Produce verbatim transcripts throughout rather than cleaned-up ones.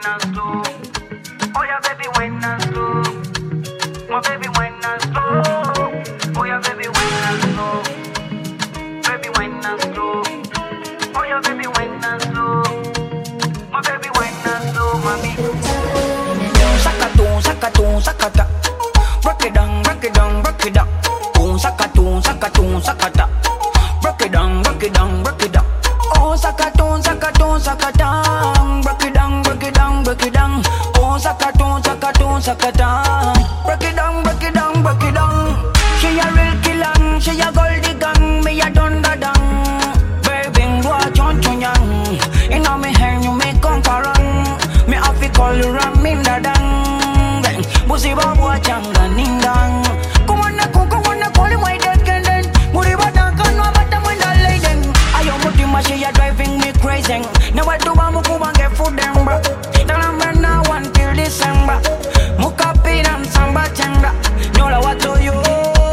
and slow. Oh yeah, baby, wine and slow. My baby, wine and slow. Oh yeah, baby, wine and slow. Baby, wine and slow. Oh yeah, baby, wine and slow. My baby, wine and slow, mommy. Sakatu, sakatu, sakata. Rock it down, rock it down, rock it down. Boom, sakatu, sakatu, sakata. Rock it down, rock it down, rock it down. Oh, sakatu, sakatu, sakata. Rock it down, rock it down, rock it down. Oh, sakatu, sakatu, sakata. Rock it down, rock it down, rock it down. She a real killer, she a goldie gang, me a dun da dang. Baby, what you want young? Inna me hand, you me conquer. Me have to call you Ramin da dang. Busi babu a changa nindang. Kumana kuku wana call my deck and then Muri bataka no bata mwenda leiden. Ayo muti mashi ya driving me crazy. Now I do bamu kubange food them bro. Dana mena one till December. Muka pinam samba changa. Nyola watu yo.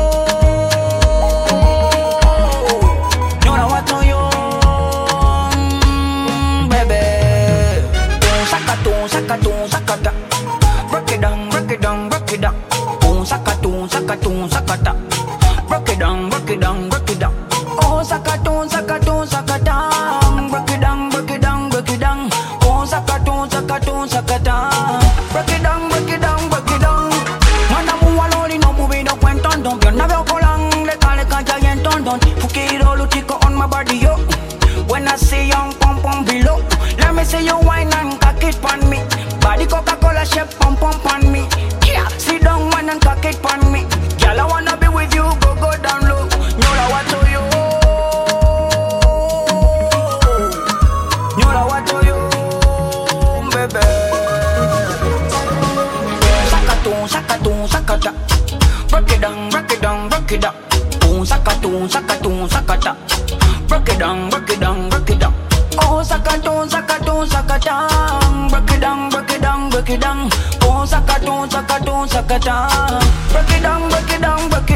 Nyola watu yo. Mm, baby. Sakatu, sakatu, sakata. Rock it down, rock it down, rock it down. Oh, sakatu, sakatu, sakata. Rock it down, rock it down, rock it down. Oh, sakatu, sakatu, sakata. Rock it down, rock it down, rock it down. Oh, sakatu, sakatu, sakata. Rock it down, rock it down, rock it down. Manda mu aloli no mubi no cuenton don. Yo na veo colang le cale calla y en tondon. Fukiro lutico on my body yo. When I see young pom pom below, let me see you wine and cock it pon me. Body Coca-Cola shape pom pom pon me. Yeah, sit down man and cock it pon me. Girl, I wanna be with you, go go down low. Nyola watu yo. Nyola watu yo, baby. Sakatu, sakatu, sakata. Rock it down, rock it down, rock it down. Boom, sakatu, sakatu, sakata. Rock it down, rock it down, rock it down. Oh, sakatu, sakatu, sakata. Rock it down, rock it down, rock it down. Oh, sakatu, sakatu, sakata. Rock it down, rock it down, rock it down.